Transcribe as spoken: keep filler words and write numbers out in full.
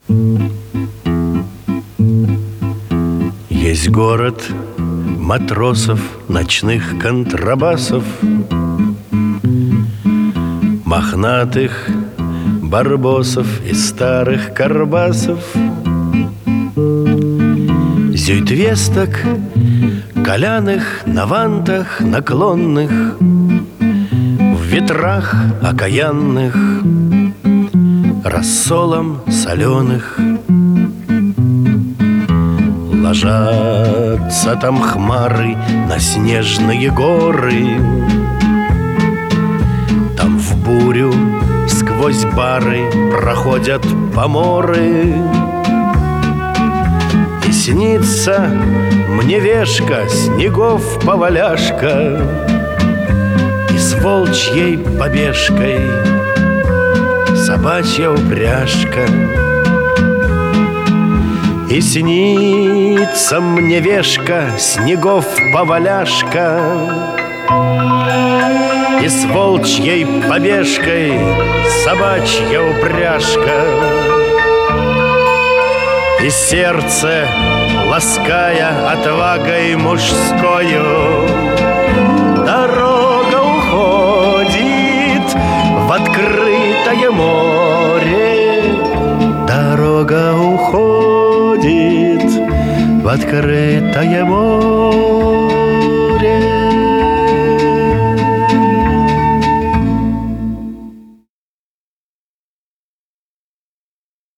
Есть город матросов, ночных контрабасов, мохнатых барбосов и старых карбасов, зюйтвесток, коляных на вантах наклонных, в ветрах окаянных, рассолом соленых. Ложатся там хмары на снежные горы, там в бурю сквозь бары проходят поморы. И снится мне вешка, снегов поваляшка, и с волчьей побежкой собачья упряжка. И снится мне вешка, снегов поваляшка, и с волчьей побежкой собачья упряжка. И сердце, лаская отвагой мужскою, дорога уходит в открытое море. Дорога уходит в открытое море.